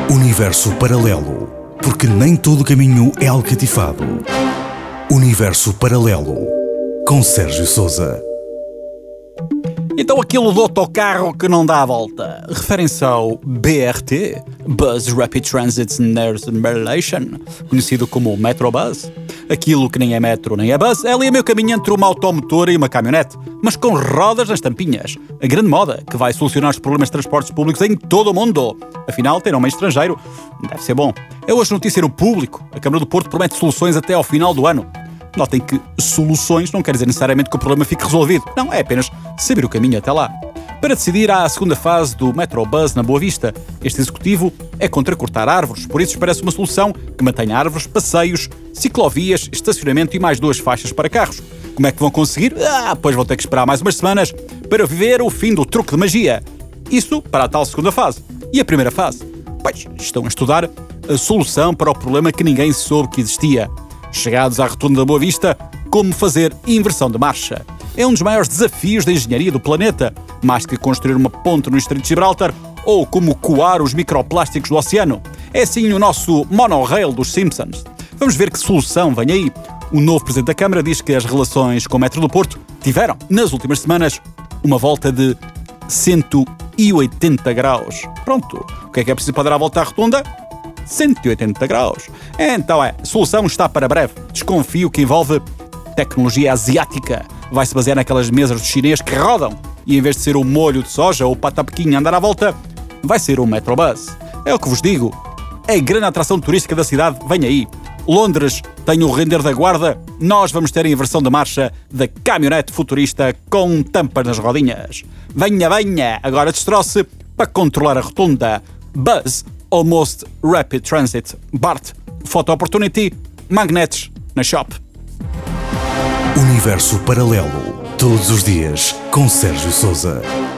Universo Paralelo, porque nem todo caminho é alcatifado. Universo Paralelo, com Sérgio Sousa. Então aquilo do autocarro que não dá a volta, referem-se ao BRT, Bus Rapid Transit Nearest Relation, conhecido como Metrobus. Aquilo que nem é metro nem é bus, é ali a meio caminho entre uma automotora e uma caminhonete, mas com rodas nas tampinhas. A grande moda, que vai solucionar os problemas de transportes públicos em todo o mundo. Afinal, ter nome estrangeiro deve ser bom. É hoje notícia no Público. A Câmara do Porto promete soluções até ao final do ano. Notem que soluções não quer dizer necessariamente que o problema fique resolvido. Não, é apenas saber o caminho até lá. Para decidir, há a segunda fase do Metrobus na Boa Vista. Este executivo é contra cortar árvores, por isso parece uma solução que mantenha árvores, passeios, ciclovias, estacionamento e mais 2 faixas para carros. Como é que vão conseguir? Pois vão ter que esperar mais umas semanas para ver o fim do truque de magia. Isso para a tal segunda fase. E a primeira fase? Pois, estão a estudar a solução para o problema que ninguém soube que existia. Chegados à rotunda da Boa Vista, como fazer inversão de marcha. É um dos maiores desafios da engenharia do planeta, mais que construir uma ponte no Estreito de Gibraltar ou como coar os microplásticos do oceano. É assim o nosso monorail dos Simpsons. Vamos ver que solução vem aí. O novo Presidente da Câmara diz que as relações com o Metro do Porto tiveram, nas últimas semanas, uma volta de 180 graus. Pronto, o que é preciso para dar a volta à rotunda? 180 graus. Então a solução está para breve. Desconfio que envolve tecnologia asiática. Vai se basear naquelas mesas do chinês que rodam. E em vez de ser o molho de soja ou o patapequinho a andar à volta, vai ser o Metrobus. É o que vos digo. A grande atração turística da cidade vem aí. Londres tem o render da guarda. Nós vamos ter a inversão de marcha da caminhonete futurista com tampas nas rodinhas. Venha, venha. Agora destroce para controlar a rotunda. Bus Almost Rapid Transit BART Photo Opportunity Magnetes na Shop. Universo Paralelo, todos os dias com Sérgio Sousa.